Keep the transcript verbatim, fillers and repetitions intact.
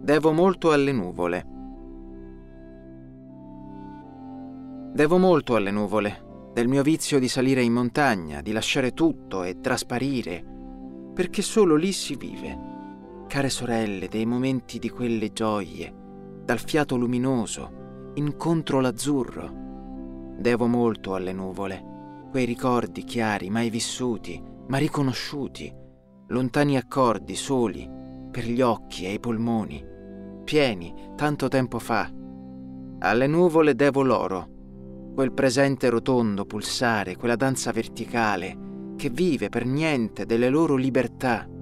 Devo molto alle nuvole. Devo molto alle nuvole, del mio vizio di salire in montagna, di lasciare tutto e trasparire, perché solo lì si vive, care sorelle, dei momenti di quelle gioie, dal fiato luminoso, incontro l'azzurro. Devo molto alle nuvole, quei ricordi chiari, mai vissuti, ma riconosciuti, lontani accordi soli, per gli occhi e i polmoni, pieni tanto tempo fa. Alle nuvole devo l'oro, quel presente rotondo, pulsare, quella danza verticale, che vive per niente delle loro libertà,